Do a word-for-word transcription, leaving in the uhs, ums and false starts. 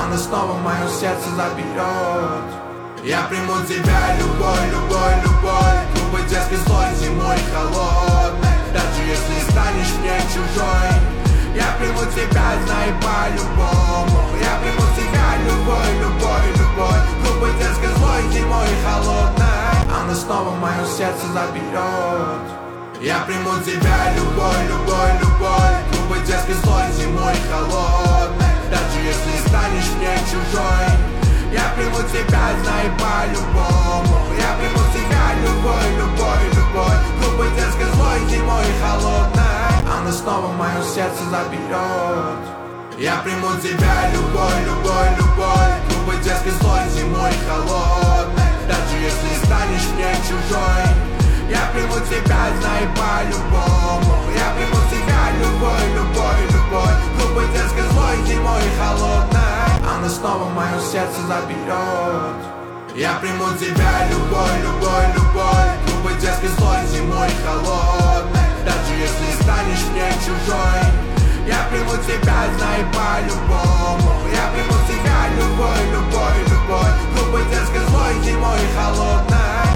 она снова мое сердце заберет. Я приму тебя любой, любой, любой, грубой, детской, злой, зимой, холодной. Даже если станешь мне чужой, я приму тебя, знай, по-любому. Я приму тебя любой, любой, любой, грубой, детской, злой, зимой, холодной. Она снова мое сердце заберет. Я приму тебя любой, любой, любой, грубой, детской, злой, зимой, холодной. Даже если станешь мне чужой, я приму тебя, знай, по-любому. Я приму тебя любой, любой, любой, грубой, детской, злой, зимой, холодной. Она снова мое сердце заберет. Я приму тебя любой, любой, любой, грубой, детской, злой, зимой, холодной. Даже если станешь мне чужой, я приму тебя, знай, по-любому. Я приму тебя любой, любой, любой, грубой, детской, злой, зимой, холодной. Она снова мое сердце заберет. Я приму тебя любой, любой, любой, грубой, детской, злой, зимой, холодной. Даже если станешь мне чужой, я приму тебя, знай, по-любому.